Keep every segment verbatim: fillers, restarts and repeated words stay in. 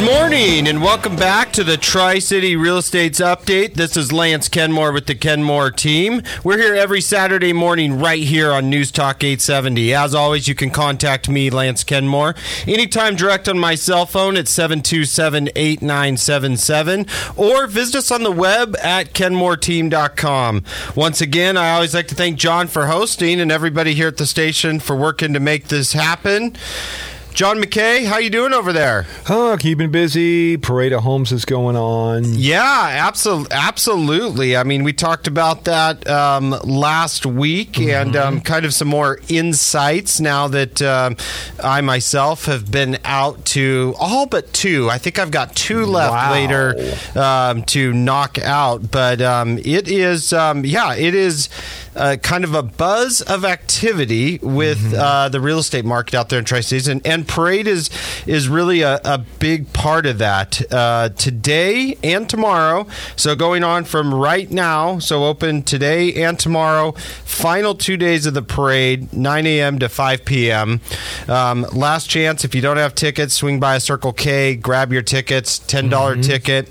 morning and welcome back to the Tri-City Real Estate's Update. This is Lance Kenmore with the Kenmore team. We're here every Saturday morning right here on News Talk eight seventy. As always, you can contact me, Lance Kenmore, anytime direct on my cell phone at seven two seven, eight nine seven seven or visit us on the web at kenmore team dot com. Once again, I always like to thank John for hosting and everybody here at the station for working to make this happen. John McKay, how you doing over there? Oh, keeping busy. Parade of Homes is going on. Yeah, absolutely. Absolutely. I mean, we talked about that um, last week mm-hmm. and um, kind of some more insights now that um, I myself have been out to all but two. I think I've got two left wow. later um, to knock out. But um, it is, um, yeah, it is uh, kind of a buzz of activity with mm-hmm. uh, the real estate market out there in Tri-Cities. And, and Parade is is really a, a big part of that uh, today and tomorrow. So going on from right now, so open today and tomorrow. Final two days of the parade, nine a.m. to five p.m. Um, last chance, if you don't have tickets, swing by a Circle K, grab your tickets, ten dollars mm-hmm. ticket.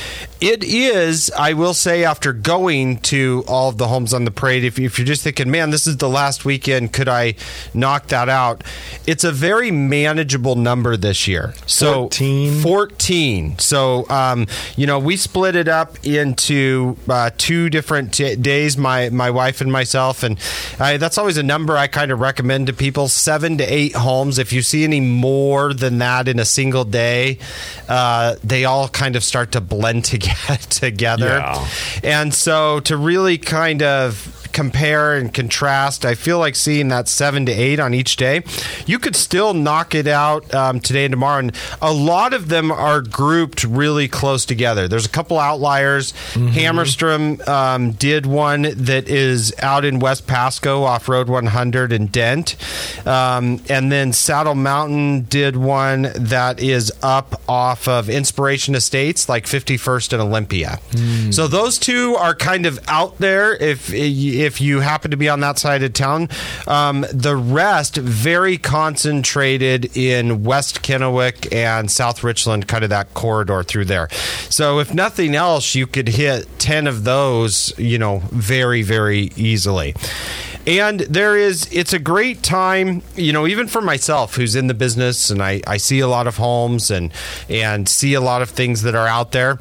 It is, I will say, after going to all of the homes on the parade, if, if you're just thinking, man, this is the last weekend, could I knock that out? It's a very manageable number this year. So fourteen. fourteen. So, um, you know, we split it up into uh, two different t- days, my, my wife and myself. And I, that's always a number I kind of recommend to people, seven to eight homes. If you see any more than that in a single day, uh, they all kind of start to blend together. together. Yeah. And so to really kind of compare and contrast, I feel like seeing that seven to eight on each day, you could still knock it out um, today and tomorrow. And a lot of them are grouped really close together. There's a couple outliers. Mm-hmm. Hammerstrom um, did one that is out in West Pasco off Road one hundred in Dent. Um, and then Saddle Mountain did one that is up off of Inspiration Estates, like fifty-first and Olympia. Mm. So those two are kind of out there if if you happen to be on that side of town. Um, the rest very concentrated in West Kennewick and South Richland, kind of that corridor through there. So if nothing else, you could hit ten of those, you know, very, very easily. And there is, it's a great time, you know, even for myself who's in the business and I, I see a lot of homes and and see a lot of things that are out there.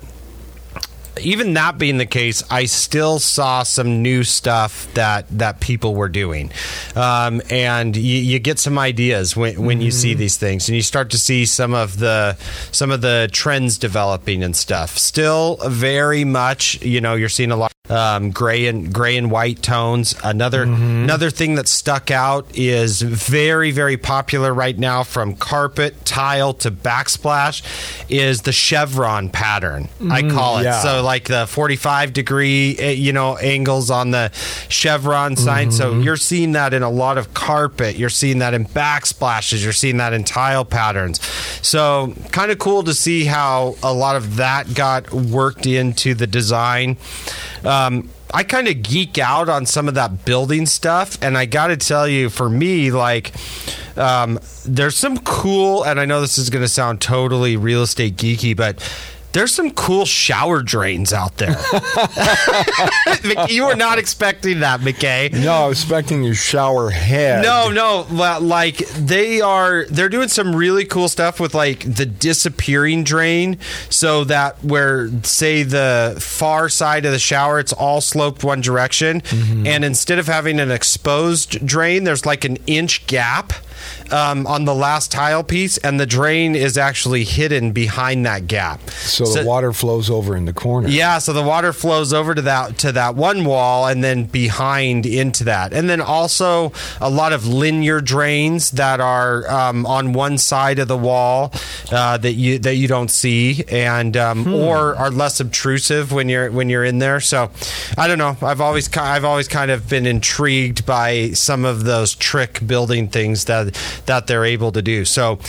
Even that being the case, I still saw some new stuff that, that people were doing. Um, and you, you get some ideas when, when mm-hmm. you see these things, and you start to see some of the some of the trends developing and stuff. Still very much, you know, you're seeing a lot um, gray and gray and white tones. Another mm-hmm. another thing that stuck out is very, very popular right now, from carpet, tile to backsplash, is the chevron pattern. Mm-hmm. I call it. Yeah. So like the forty-five degree, you know, angles on the chevron sign. Mm-hmm. So you're seeing that in a lot of carpet. You're seeing that in backsplashes. You're seeing that in tile patterns. So kind of cool to see how a lot of that got worked into the design. Um, I kind of geek out on some of that building stuff, and I got to tell you, for me, like, um, there's some cool, and I know this is going to sound totally real estate geeky, but there's some cool shower drains out there. You were not expecting that, McKay. No, I was expecting your shower head. No, no. Like, they are, they're doing some really cool stuff with, like, the disappearing drain, so that where, say, the far side of the shower, it's all sloped one direction. Mm-hmm. And instead of having an exposed drain, there's like an inch gap Um, on the last tile piece, and the drain is actually hidden behind that gap. So, so the water flows over in the corner. Yeah, so the water flows over to that to that one wall, and then behind into that. And then also a lot of linear drains that are um, on one side of the wall uh, that you that you don't see, and um, hmm. or are less obtrusive when you're when you're in there. So I don't know. I've always I've always kind of been intrigued by some of those trick building things that that they're able to do. So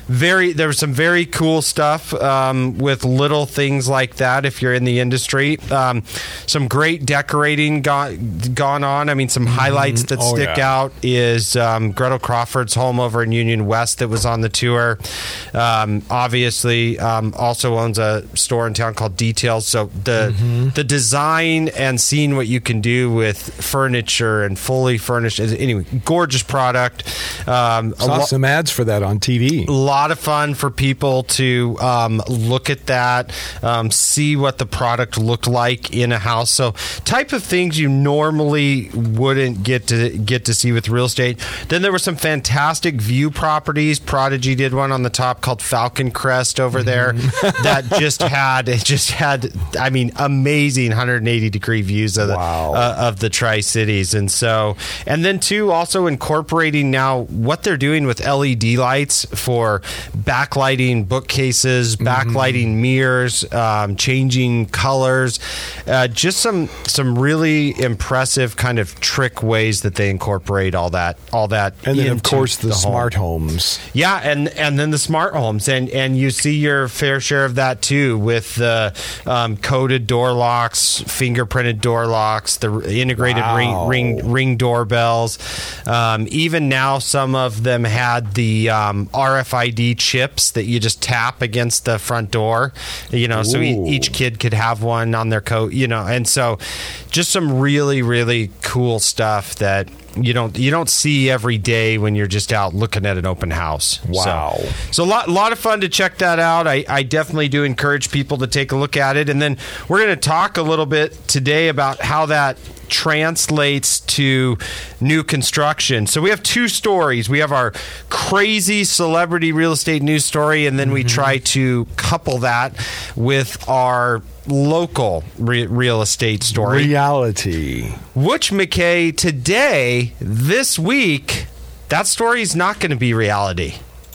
very there was some very cool stuff um, with little things like that. If you're in the industry, um, some great decorating gone gone on. I mean, some highlights that Oh, stick yeah. out is um, Gretel Crawford's home over in Union West that was on the tour. Um, obviously, um, also owns a store in town called Details. So the Mm-hmm. the design and seeing what you can do with furniture and fully furnished. Anyway, gorgeous product. Um, a Saw lo- some ads for that on T V. a lot of fun for people to um, look at that, um, see what the product looked like in a house. So, type of things you normally wouldn't get to get to see with real estate. Then there were some fantastic view properties. Prodigy did one on the top called Falcon Crest over there that just had it just had I mean amazing one hundred eighty degree views of the Wow. uh, of the Tri-Cities. And so, and then too, also incorporating now what they're doing with L E D lights for backlighting bookcases, backlighting mirrors, um, changing colors, uh, just some some really impressive kind of trick ways that they incorporate all that all that. And then, of into course, the, home. smart homes. Yeah, and and then the smart homes, and and you see your fair share of that too with the um, coded door locks, fingerprinted door locks, the integrated Wow. ring ring ring doorbells. Um, even now, some of them had the um, R F I D chips that you just tap against the front door. You know, so e- Ooh. each kid could have one on their coat. You know, and so just some really really cool stuff that. You don't you don't see every day when you're just out looking at an open house. Wow. So, so a lot, lot of fun to check that out. I, I definitely do encourage people to take a look at it. And then we're going to talk a little bit today about how that translates to new construction. So we have two stories. We have our crazy celebrity real estate news story, and then we try to couple that with our local re- real estate story. Reality. Which, McKay, today, this week, that story is not going to be reality.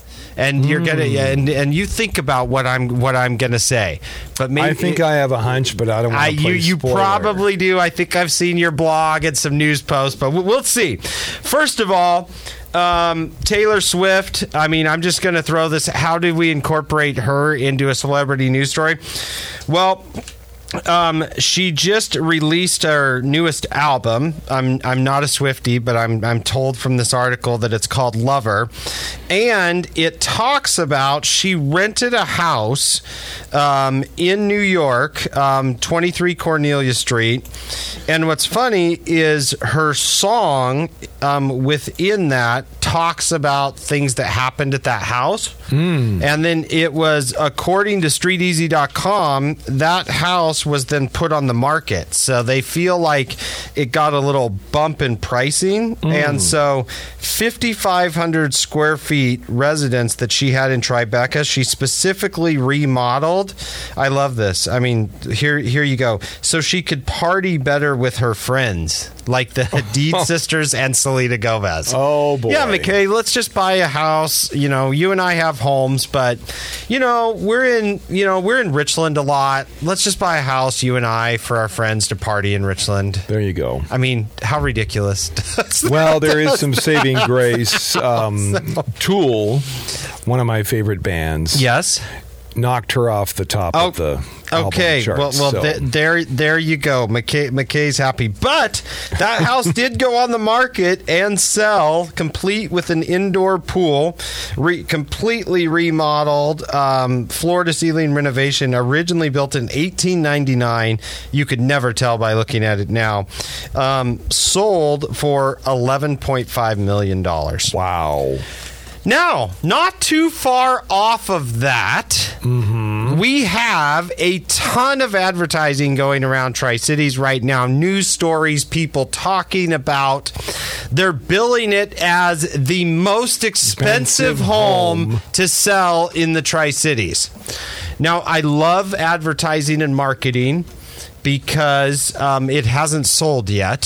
And you're gonna and and you think about what I'm what I'm gonna say, but maybe I think I have a hunch, but I don't want I, to play you you spoiler. probably do. I think I've seen your blog and some news posts, but we'll, we'll see. First of all, um, Taylor Swift. I mean, I'm just going to throw this. How did we incorporate her into a celebrity news story? Well. Um, she just released her newest album. I'm I'm not a Swiftie, but I'm I'm told from this article that it's called Lover, and it talks about she rented a house um, in New York, um, twenty-three Cornelia Street, and what's funny is her song um, within that talks about things that happened at that house, mm. and then it was according to Street Easy dot com that house was then put on the market. So they feel like it got a little bump in pricing. Mm. And so fifty-five hundred square feet residence that she had in Tribeca, she specifically remodeled. I love this. I mean, here, here you go. So she could party better with her friends, like the Hadid sisters and Selena Gomez. Oh, boy. Yeah, McKay, let's just buy a house. You know, you and I have homes, but, you know, we're in, you know, we're in Richland a lot. Let's just buy a house, you and I, for our friends to party in Richland. There you go. I mean, how ridiculous. Well, there is some saving grace. Um, Tool, one of my favorite bands, Yes. knocked her off the top Oh, of the album Okay, charts, well, well so. th- there, there you go. McKay, McKay's happy, but that house did go on the market and sell, complete with an indoor pool, re- completely remodeled, um, floor to ceiling renovation. Originally built in eighteen ninety-nine, you could never tell by looking at it now. Um, sold for eleven point five million dollars. Wow. Now, not too far off of that, mm-hmm. we have a ton of advertising going around Tri-Cities right now. News stories, people talking about. They're billing it as the most expensive, Expensive home, home. to sell in the Tri-Cities. Now, I love advertising and marketing, because um, it hasn't sold yet.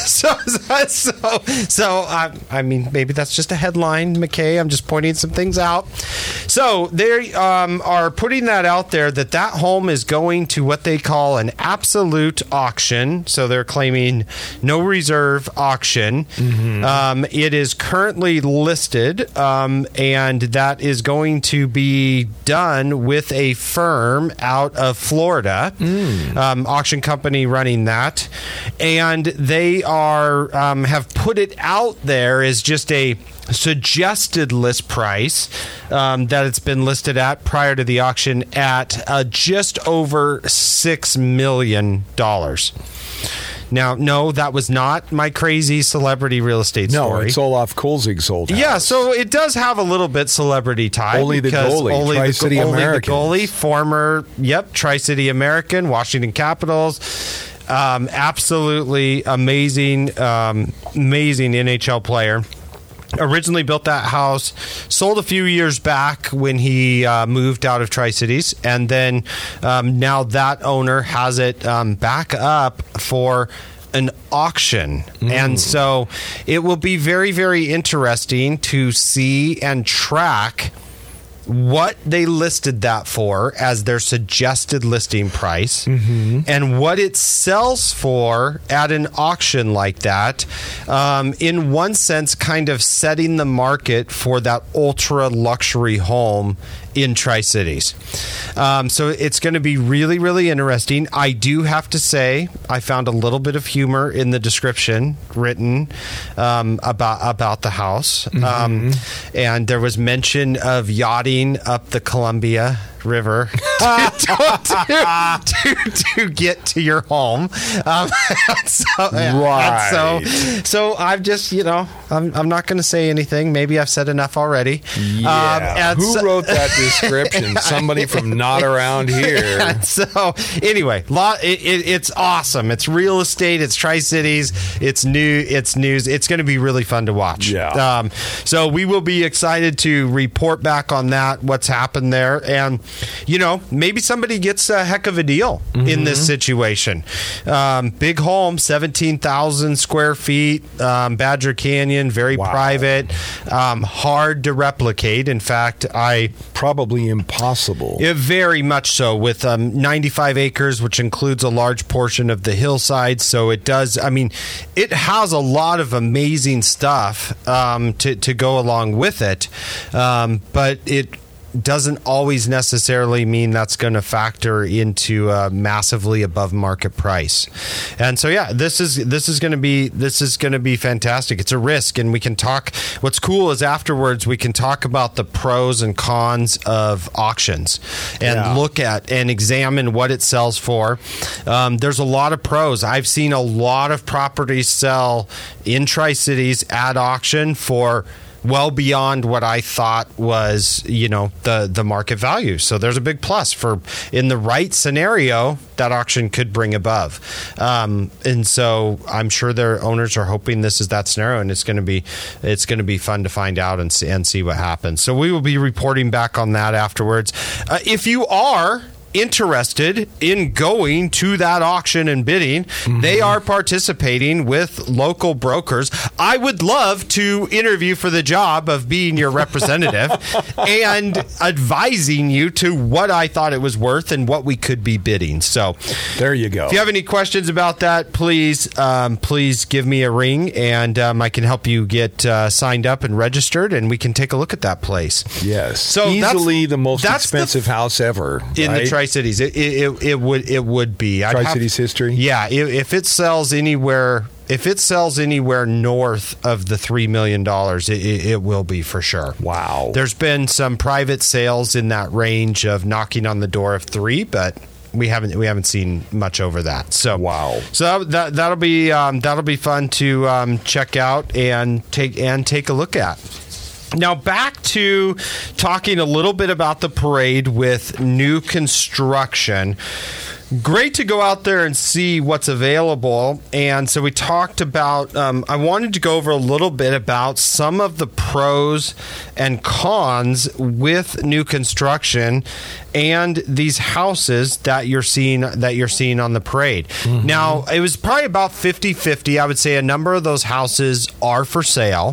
so, so, so uh, I mean, maybe that's just a headline, McKay. I'm just pointing some things out. So they um, are putting that out there that that home is going to what they call an absolute auction. So they're claiming no reserve auction. Mm-hmm. Um, it is currently listed, um, and that is going to be done with a firm out of Florida, mm. um, auction company running that, and they are um, have put it out there as just a suggested list price um, that it's been listed at prior to the auction at uh, just over six million dollars. Now, no, that was not my crazy celebrity real estate no, story. No, it's Olaf Kolzig's old house. Yeah, so it does have a little bit celebrity tie. Only the goalie, only Tri-City the, American. Only the goalie, former, yep, Tri-City American, Washington Capitals. Um, absolutely amazing, um, amazing N H L player. Originally built that house, sold a few years back when he uh, moved out of Tri-Cities, and then um, now that owner has it um, back up for an auction. Mm. And so it will be very, very interesting to see and track what they listed that for as their suggested listing price, mm-hmm. and what it sells for at an auction like that. Um, in one sense, kind of setting the market for that ultra luxury home in Tri-Cities. Um, so it's going to be really, really interesting. I do have to say, I found a little bit of humor in the description written um, about about the house. Mm-hmm. Um, and there was mention of yachting up the Columbia River to, to, to, to get to your home. Um, so, right. So, so I've just, you know, I'm, I'm not going to say anything. Maybe I've said enough already. Yeah. Um, Who so, wrote that description? Somebody from not around here. So anyway, lot, it, it, it's awesome. It's real estate. It's Tri-Cities. It's new. It's news. It's going to be really fun to watch. Yeah. Um, so we will be excited to report back on that, what's happened there. And, you know, maybe somebody gets a heck of a deal mm-hmm. in this situation. Um, big home, seventeen thousand square feet, um, Badger Canyon, very wow. private, um, hard to replicate. In fact, I... Probably impossible. It, very much so, with um, ninety-five acres, which includes a large portion of the hillside. So it does, I mean, it has a lot of amazing stuff um, to, to go along with it. Um, but it doesn't always necessarily mean that's going to factor into a massively above market price. And so yeah, this is this is going to be this is going to be fantastic. It's a risk, and we can talk. What's cool is afterwards we can talk about the pros and cons of auctions and yeah. look at and examine what it sells for. Um, there's a lot of pros. I've seen a lot of properties sell in Tri-Cities at auction for well beyond what I thought was, you know, the, the market value. So there's a big plus for, in the right scenario, that auction could bring above. Um, and so I'm sure their owners are hoping this is that scenario, and it's going to be, it's going to be fun to find out and see, and see what happens. So we will be reporting back on that afterwards. Uh, if you are interested in going to that auction and bidding, mm-hmm. they are participating with local brokers. I would love to interview for the job of being your representative and advising you to what I thought it was worth and what we could be bidding. So there you go. If you have any questions about that, please um, please give me a ring, and um, I can help you get uh, signed up and registered, and we can take a look at that place. Yes. So easily the most expensive the, house ever in right? the Tri-Cities. It, it it would it would be I'd Tri-Cities have, history. Yeah, if, if it sells anywhere, if it sells anywhere north of the three million dollars, it, it, it will be for sure. Wow. There's been some private sales in that range of knocking on the door of three, but we haven't we haven't seen much over that. So wow. So that, that that'll be um, that'll be fun to um, check out and take and take a look at. Now, back to talking a little bit about the parade with new construction. great to go out there and see what's available. And so we talked about, um, I wanted to go over a little bit about some of the pros and cons with new construction and these houses that you're seeing that you're seeing on the parade. Mm-hmm. Now, it was probably about fifty-fifty. I would say a number of those houses are for sale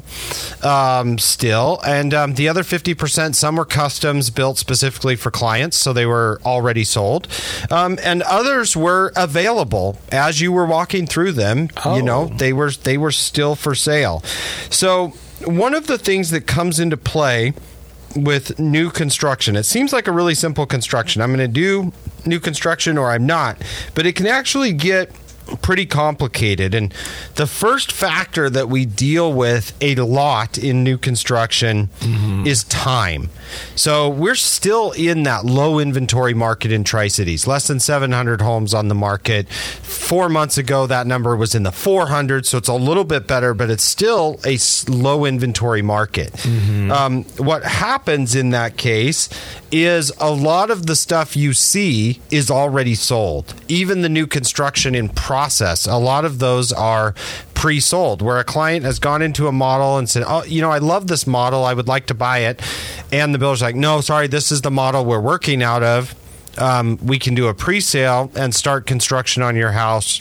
um, still. And um, the other fifty percent, some were customs built specifically for clients, so they were already sold. Um, and others were available as you were walking through them. Oh. You know, they were they were still for sale. So one of the things that comes into play with new construction, it seems like a really simple construction. I'm going to do new construction or I'm not, but it can actually get pretty complicated. And the first factor that we deal with a lot in new construction mm-hmm. is time. So we're still in that low inventory market in Tri-Cities, less than seven hundred homes on the market. Four months ago, that number was in the four hundreds, so it's a little bit better, but it's still a low inventory market. Mm-hmm. Um, what happens in that case is a lot of the stuff you see is already sold. Even the new construction in process, a lot of those are pre-sold, where a client has gone into a model and said, oh, you know, I love this model, I would like to buy it. And the builder's like, no, sorry, this is the model we're working out of. Um, we can do a pre-sale and start construction on your house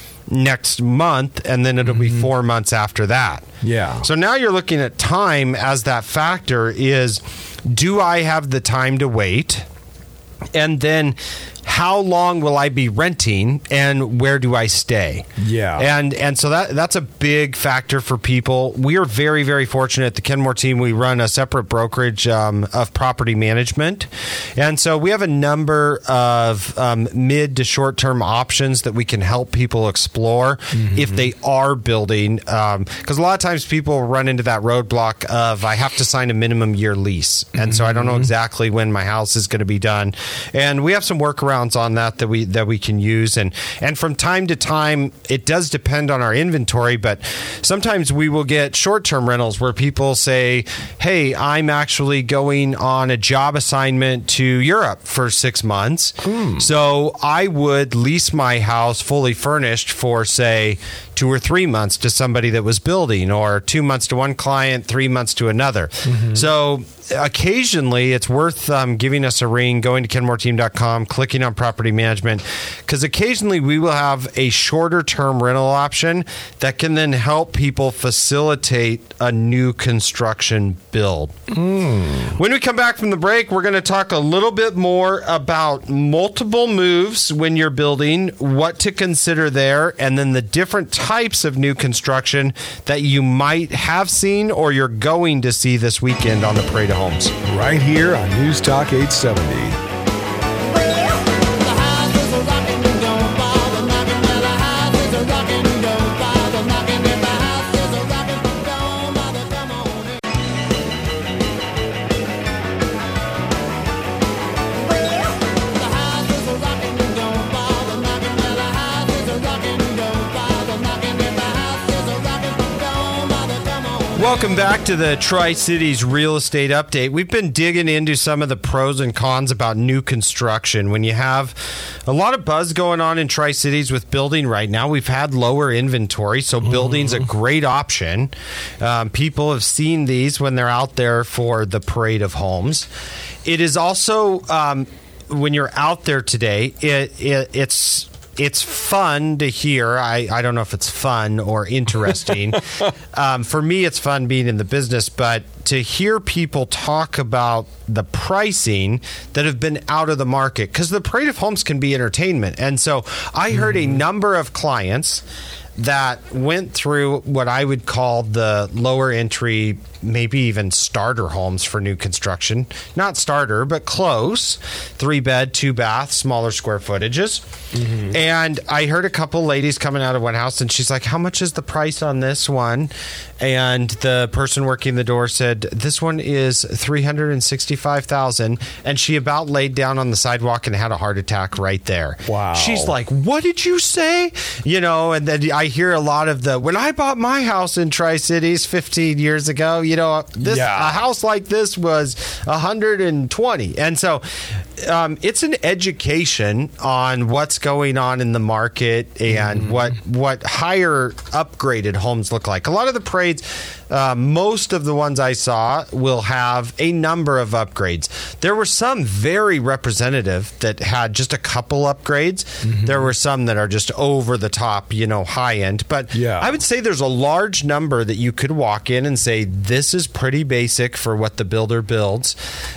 next month, and then it'll mm-hmm. be four months after that. Yeah. So now you're looking at time as that factor is, do I have the time to wait? And then how long will I be renting, and where do I stay? Yeah. And and so that that's a big factor for people. We are very, very fortunate at the Kenmore team. We run a separate brokerage um, of property management. And so we have a number of um, mid to short-term options that we can help people explore mm-hmm. if they are building. Because um, a lot of times people run into that roadblock of, I have to sign a minimum year lease. And mm-hmm. so I don't know exactly when my house is going to be done. And we have some workarounds on that that we that we can use, and and from time to time it does depend on our inventory, but sometimes we will get short-term rentals where people say, hey, I'm actually going on a job assignment to Europe for six months, mm. so I would lease my house fully furnished for, say, two or three months to somebody that was building, or two months to one client, three months to another. Mm-hmm. So occasionally it's worth um, giving us a ring, going to kenmore team dot com, clicking on property management, because occasionally we will have a shorter term rental option that can then help people facilitate a new construction build. Mm. When we come back from the break, we're going to talk a little bit more about multiple moves when you're building, what to consider there, and then the different types of new construction that you might have seen or you're going to see this weekend on the Parade of Homes. Right here on News Talk eight seventy. Welcome back to the Tri-Cities Real Estate Update. We've been digging into some of the pros and cons about new construction. When you have a lot of buzz going on in Tri-Cities with building right now, we've had lower inventory, so building's a great option. Um, people have seen these when they're out there for the Parade of Homes. It is also, um, when you're out there today, it, it it's... It's fun to hear. I, I don't know if it's fun or interesting. um, for me, it's fun being in the business, but to hear people talk about the pricing that have been out of the market, because the Parade of Homes can be entertainment. And so I heard mm-hmm. a number of clients that went through what I would call the lower entry, maybe even starter homes for new construction. Not starter, but close. Three bed, two bath, smaller square footages. Mm-hmm. And I heard a couple ladies coming out of one house, and she's like, how much is the price on this one? And the person working the door said, this one is three hundred sixty-five thousand dollars. And she about laid down on the sidewalk and had a heart attack right there. Wow. She's like, what did you say? You know, and then I hear a lot of the, when I bought my house in Tri-Cities fifteen years ago, you know, this yeah. a house like this was one hundred twenty. And so um, it's an education on what's going on in the market and mm-hmm. what what higher upgraded homes look like. A lot of the parades, uh, most of the ones I saw will have a number of upgrades. There were some very representative that had just a couple upgrades. Mm-hmm. There were some that are just over the top, you know, high end. But yeah. I would say there's a large number that you could walk in and say, this is pretty basic for what the builder builds.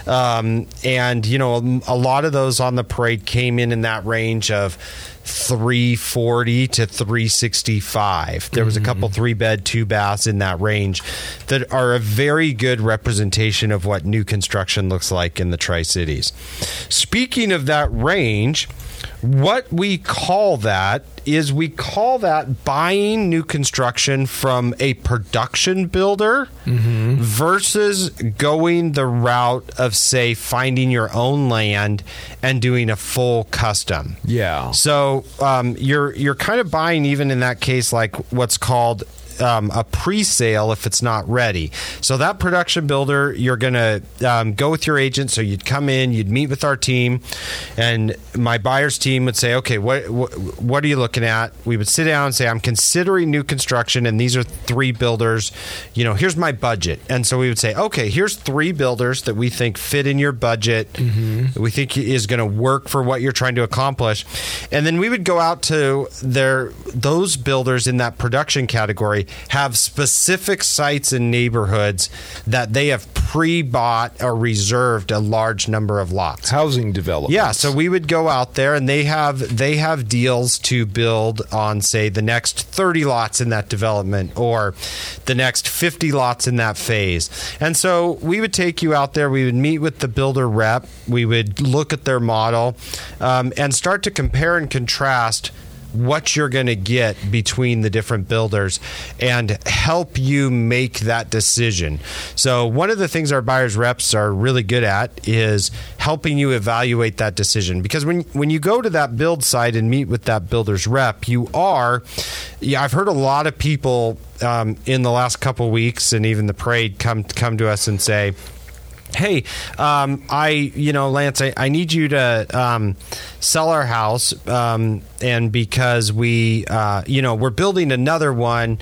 Um, and, you know, a lot of those on the parade came in in that range of three forty to three sixty-five. There was a couple three bed, two baths in that range that are a very good representation of what new construction looks like in the Tri-Cities. Speaking of that range, what we call that is we call that buying new construction from a production builder mm-hmm. versus going the route of, say, finding your own land and doing a full custom. Yeah. So um, you're you're kind of buying, even in that case, like what's called Um, a pre-sale if it's not ready. So that production builder, you're going to um, go with your agent. So you'd come in, you'd meet with our team, and my buyer's team would say, okay, what, what what are you looking at? We would sit down and say, I'm considering new construction, and these are three builders. You know, here's my budget. And so we would say, okay, here's three builders that we think fit in your budget. Mm-hmm. We think is going to work for what you're trying to accomplish. And then we would go out to their those builders in that production category have specific sites and neighborhoods that they have pre-bought or reserved a large number of lots. Housing development. Yeah, so we would go out there and they have they have deals to build on, say, the next thirty lots in that development or the next fifty lots in that phase. And so we would take you out there, we would meet with the builder rep, we would look at their model um, and start to compare and contrast what you're going to get between the different builders and help you make that decision. So one of the things our buyers reps are really good at is helping you evaluate that decision. Because when when you go to that build site and meet with that builder's rep, you are, yeah, I've heard a lot of people um, in the last couple weeks and even the parade come come to us and say, hey, um, I, you know, Lance, I, I need you to um, sell our house, um, and because we, uh, you know, we're building another one,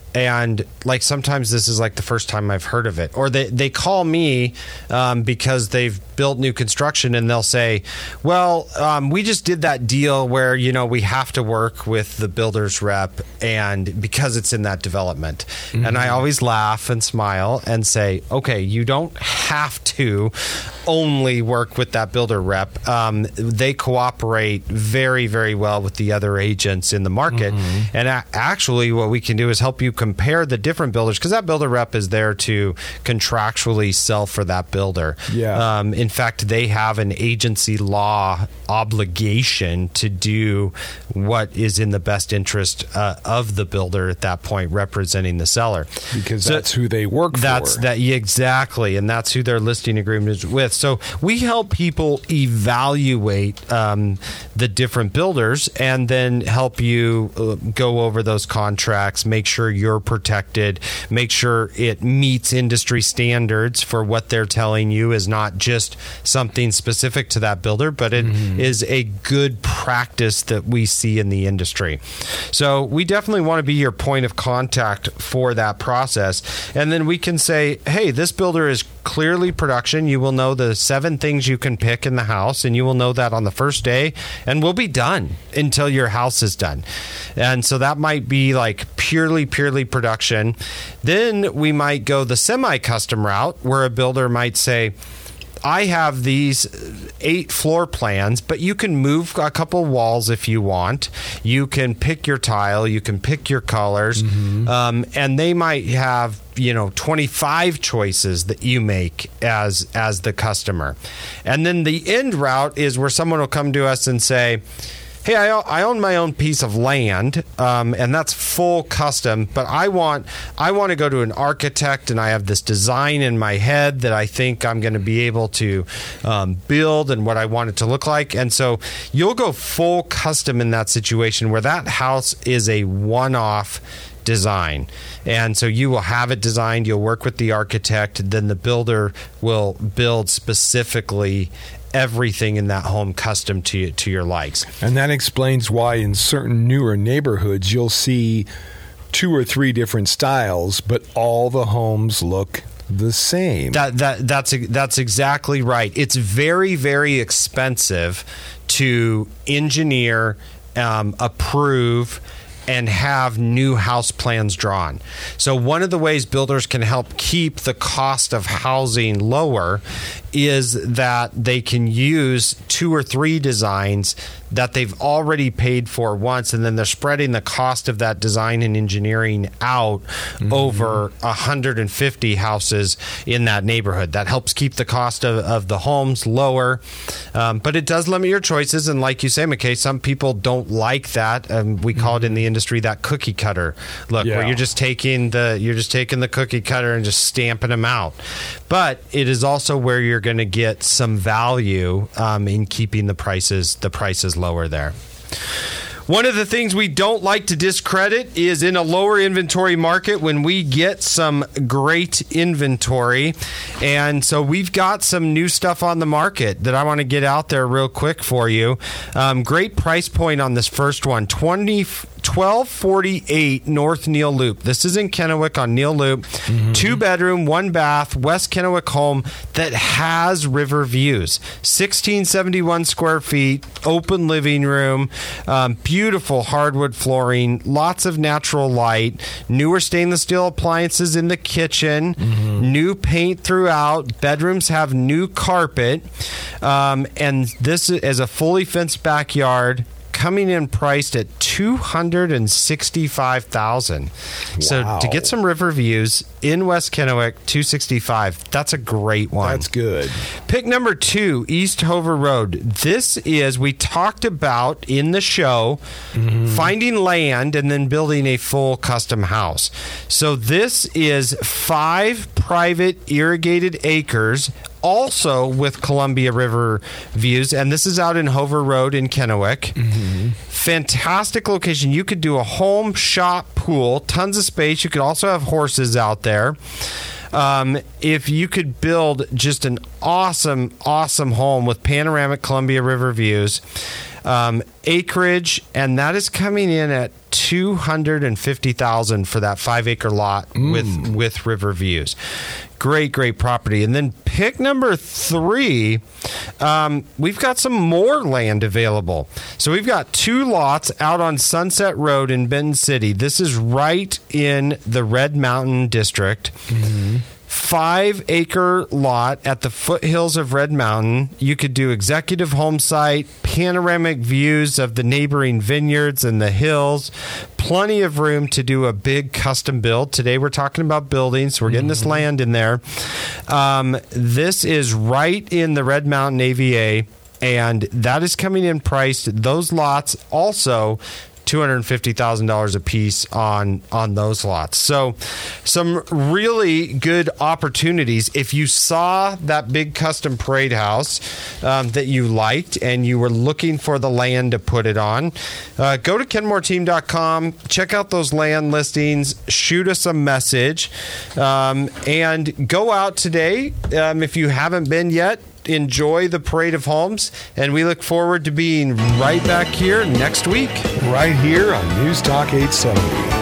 and like sometimes this is like the first time I've heard of it, or they they call me um, because they've built new construction, and they'll say, well, um, we just did that deal where, you know, we have to work with the builder's rep, and because it's in that development. Mm-hmm. And I always laugh and smile and say, okay, you don't have to only work with that builder rep. Um, they cooperate very, very well with the other agents in the market. Mm-hmm. And a- actually what we can do is help you compare the different builders, because that builder rep is there to contractually sell for that builder. Yeah. Um, in fact, they have an agency law obligation to do what is in the best interest uh, of the builder at that point, representing the seller. Because so that's who they work that's, for. That, exactly, and that's who their listing agreement is with. So we help people evaluate um, the different builders and then help you uh, go over those contracts, make sure you're protected, make sure it meets industry standards for what they're telling you is not just something specific to that builder, but it mm-hmm. is a good practice that we see in the industry. So we definitely want to be your point of contact for that process. And then we can say, hey, this builder is clearly production. You will know the seven things you can pick in the house, and you will know that on the first day, and we'll be done until your house is done. And so that might be like purely, purely production. Then we might go the semi-custom route where a builder might say, I have these eight floor plans, but you can move a couple walls if you want. You can pick your tile. You can pick your colors. Mm-hmm. Um, and they might have, you know, twenty-five choices that you make as as the customer. And then the end route is where someone will come to us and say, hey, I, I own my own piece of land, um, and that's full custom, but I want I want to go to an architect, and I have this design in my head that I think I'm going to be able to um, build and what I want it to look like. And so you'll go full custom in that situation where that house is a one-off design. And so you will have it designed, you'll work with the architect, then the builder will build specifically everything in that home custom to to your likes. And that explains why in certain newer neighborhoods you'll see two or three different styles, but all the homes look the same. That that that's that's exactly right. It's very, very expensive to engineer, um, approve, and have new house plans drawn. So one of the ways builders can help keep the cost of housing lower is that they can use two or three designs that they've already paid for once, and then they're spreading the cost of that design and engineering out mm-hmm. over one hundred fifty houses in that neighborhood. That helps keep the cost of, of the homes lower, um, but it does limit your choices. And like you say, McKay, some people don't like that. Um, we call mm-hmm. it in the industry that cookie cutter look, yeah. where you're just taking the you're just taking the cookie cutter and just stamping them out. But it is also where you're going to get some value um, in keeping the prices the prices lower there. One of the things we don't like to discredit is in a lower inventory market when we get some great inventory. And so we've got some new stuff on the market that I want to get out there real quick for you. Um, great price point on this first one, twenty twelve forty-eight North Neil Loop. This is in Kennewick on Neil Loop. Mm-hmm. Two bedroom, one bath, West Kennewick home that has river views. sixteen seventy-one square feet, open living room, um, beautiful hardwood flooring, lots of natural light, newer stainless steel appliances in the kitchen, mm-hmm. new paint throughout. Bedrooms have new carpet, um, and this is a fully fenced backyard, coming in priced at two hundred sixty-five thousand dollars. Wow. So to get some river views in West Kennewick, two hundred sixty-five thousand dollars. That's a great one. That's good. Pick number two, East Hover Road. This is, we talked about in the show, mm-hmm. finding land and then building a full custom house. So this is five private irrigated acres, also with Columbia River views, and this is out in Hover Road in Kennewick. Mm-hmm. Fantastic location. You could do a home, shop, pool, tons of space. You could also have horses out there. Um, if you could build just an awesome, awesome home with panoramic Columbia River views, um, acreage, and that is coming in at two hundred fifty thousand dollars for that five acre lot mm. with with river views. Great, great property. And then pick number three, um, we've got some more land available. So we've got two lots out on Sunset Road in Benton City. This is right in the Red Mountain District. Mm-hmm. Five acre lot at the foothills of Red Mountain. You could do executive home site, panoramic views of the neighboring vineyards and the hills. Plenty of room to do a big custom build. Today we're talking about buildings, so we're getting mm-hmm. this land in there. Um, this is right in the Red Mountain A V A, and that is coming in priced. Those lots also two hundred fifty thousand dollars a piece on on those lots. So some really good opportunities. If you saw that big custom parade house um, that you liked and you were looking for the land to put it on, uh, go to kenmore team dot com, check out those land listings, shoot us a message, um, and go out today. Um, if you haven't been yet, enjoy the Parade of Homes, and we look forward to being right back here next week. Right here on News Talk eight seventy.